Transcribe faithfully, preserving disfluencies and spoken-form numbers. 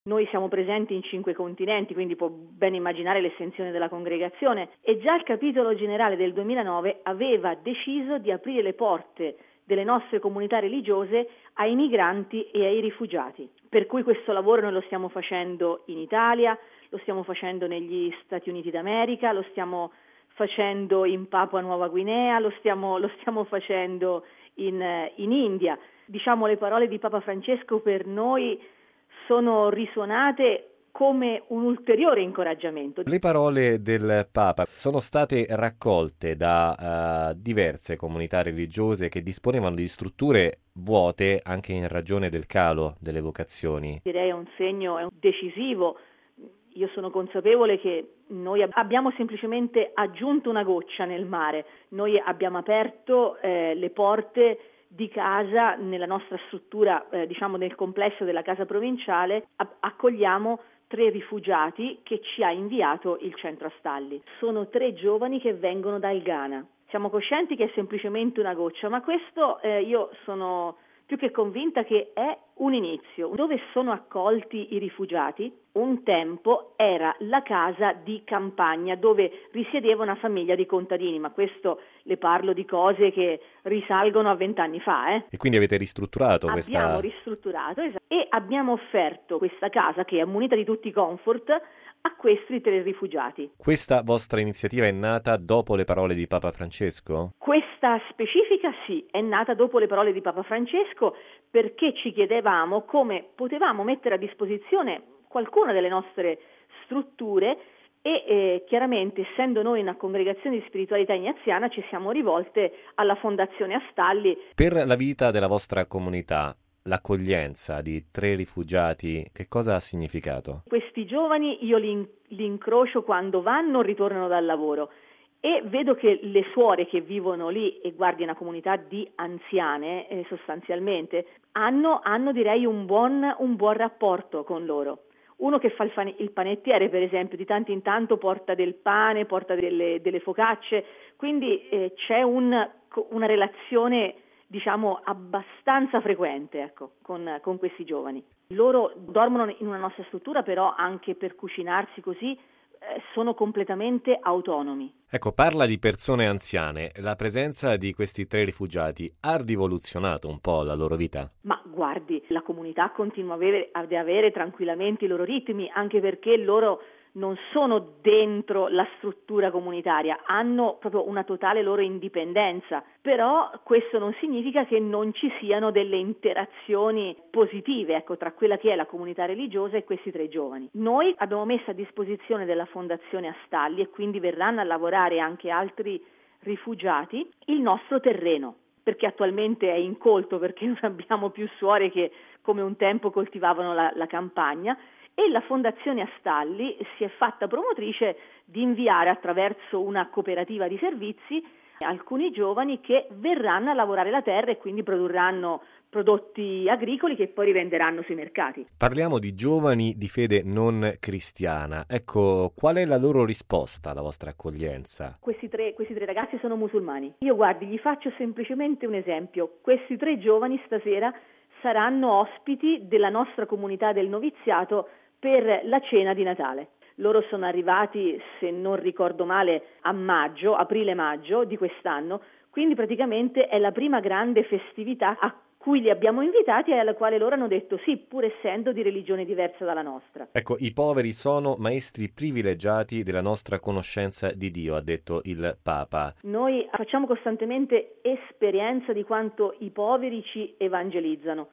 Noi siamo presenti in cinque continenti, quindi può ben immaginare l'estensione della congregazione, e già il capitolo generale del duemilanove aveva deciso di aprire le porte delle nostre comunità religiose ai migranti e ai rifugiati. Per cui questo lavoro noi lo stiamo facendo in Italia, lo stiamo facendo negli Stati Uniti d'America, lo stiamo facendo in Papua Nuova Guinea, lo stiamo, lo stiamo facendo in, in India. Diciamo, le parole di Papa Francesco per noi sono risuonate come un ulteriore incoraggiamento. Le parole del Papa sono state raccolte da uh, diverse comunità religiose che disponevano di strutture vuote anche in ragione del calo delle vocazioni. Direi è un segno è un decisivo. Io sono consapevole che noi abbiamo semplicemente aggiunto una goccia nel mare. Noi abbiamo aperto eh, le porte di casa nella nostra struttura, eh, diciamo nel complesso della casa provinciale, a- accogliamo tre rifugiati che ci ha inviato il centro Astalli. Sono tre giovani che vengono dal Ghana. Siamo coscienti che è semplicemente una goccia, ma questo eh, io sono più che convinta che è un inizio. Dove sono accolti i rifugiati? Un tempo era la casa di campagna dove risiedeva una famiglia di contadini, ma questo le parlo di cose che risalgono a vent'anni fa. Eh. E quindi avete ristrutturato questa... Abbiamo ristrutturato, esatto, e abbiamo offerto questa casa che è munita di tutti i comfort a questi tre rifugiati. Questa vostra iniziativa è nata dopo le parole di Papa Francesco? Questa specifica sì, è nata dopo le parole di Papa Francesco perché ci chiedevamo come potevamo mettere a disposizione qualcuna delle nostre strutture e eh, chiaramente, essendo noi una congregazione di spiritualità ignaziana, ci siamo rivolte alla Fondazione Astalli. Per la vita della vostra comunità, l'accoglienza di tre rifugiati, che cosa ha significato? Questi giovani io li, li incrocio quando vanno o ritornano dal lavoro e vedo che le suore che vivono lì, e guardi una comunità di anziane eh, sostanzialmente, hanno, hanno direi un buon, un buon rapporto con loro. Uno che fa il, fan- il panettiere, per esempio, di tanto in tanto porta del pane, porta delle, delle focacce, quindi eh, c'è un, una relazione, diciamo, abbastanza frequente, ecco, con, con questi giovani. Loro dormono in una nostra struttura, però anche per cucinarsi così eh, sono completamente autonomi. Ecco, parla di persone anziane. La presenza di questi tre rifugiati ha rivoluzionato un po' la loro vita? Ma guardi, la comunità continua ad avere, ad avere tranquillamente i loro ritmi, anche perché loro non sono dentro la struttura comunitaria, hanno proprio una totale loro indipendenza, però questo non significa che non ci siano delle interazioni positive, ecco, tra quella che è la comunità religiosa e questi tre giovani. Noi abbiamo messo a disposizione della Fondazione Astalli, e quindi verranno a lavorare anche altri rifugiati, il nostro terreno, perché attualmente è incolto, perché non abbiamo più suore che come un tempo coltivavano la, la campagna, e la Fondazione Astalli si è fatta promotrice di inviare attraverso una cooperativa di servizi alcuni giovani che verranno a lavorare la terra e quindi produrranno prodotti agricoli che poi rivenderanno sui mercati. Parliamo di giovani di fede non cristiana. Ecco, qual è la loro risposta alla vostra accoglienza? Questi tre, questi tre ragazzi sono musulmani. Io guardi, gli faccio semplicemente un esempio. Questi tre giovani stasera saranno ospiti della nostra comunità del noviziato per la cena di Natale. Loro sono arrivati, se non ricordo male, a maggio, aprile-maggio di quest'anno, quindi praticamente è la prima grande festività a cui li abbiamo invitati e alla quale loro hanno detto sì, pur essendo di religione diversa dalla nostra. Ecco, i poveri sono maestri privilegiati della nostra conoscenza di Dio, ha detto il Papa. Noi facciamo costantemente esperienza di quanto i poveri ci evangelizzano.